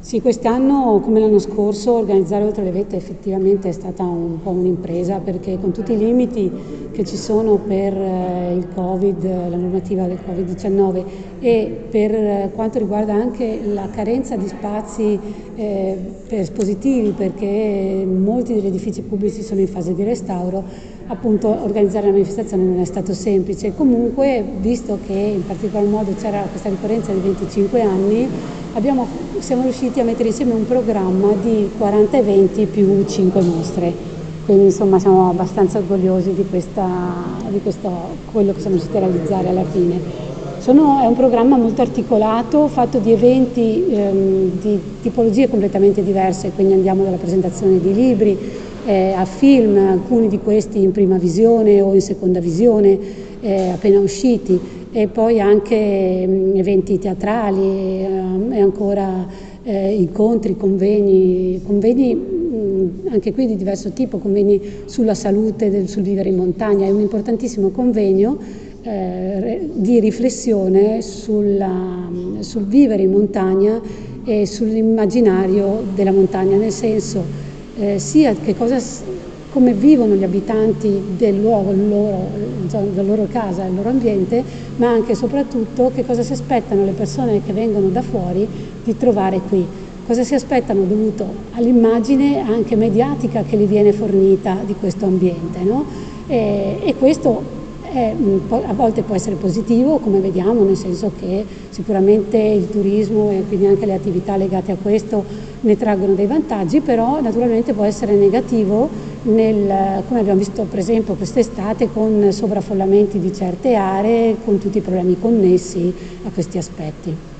Sì, quest'anno, come l'anno scorso, organizzare Oltre le Vette effettivamente è stata un po' un'impresa, perché con tutti i limiti che ci sono per il Covid, la normativa del Covid-19 e per quanto riguarda anche la carenza di spazi per espositivi, perché molti degli edifici pubblici sono in fase di restauro, appunto organizzare la manifestazione non è stato semplice. Comunque, visto che in particolar modo c'era questa ricorrenza di 25 anni, siamo riusciti a mettere insieme un programma di 40 eventi più 5 mostre, quindi insomma siamo abbastanza orgogliosi di quello che siamo riusciti a realizzare alla fine. È un programma molto articolato, fatto di eventi di tipologie completamente diverse, quindi andiamo dalla presentazione di libri a film, alcuni di questi in prima visione o in seconda visione appena usciti, e poi anche eventi teatrali e ancora incontri, convegni anche qui di diverso tipo, convegni sulla salute, sul vivere in montagna. È un importantissimo convegno di riflessione sul vivere in montagna e sull'immaginario della montagna, nel senso sia come vivono gli abitanti del luogo, la loro casa, il loro ambiente, ma anche e soprattutto che cosa si aspettano le persone che vengono da fuori di trovare qui, cosa si aspettano dovuto all'immagine anche mediatica che gli viene fornita di questo ambiente, no? E questo a volte può essere positivo, come vediamo, nel senso che sicuramente il turismo e quindi anche le attività legate a questo ne traggono dei vantaggi, però naturalmente può essere negativo come abbiamo visto per esempio quest'estate, con sovraffollamenti di certe aree, con tutti i problemi connessi a questi aspetti.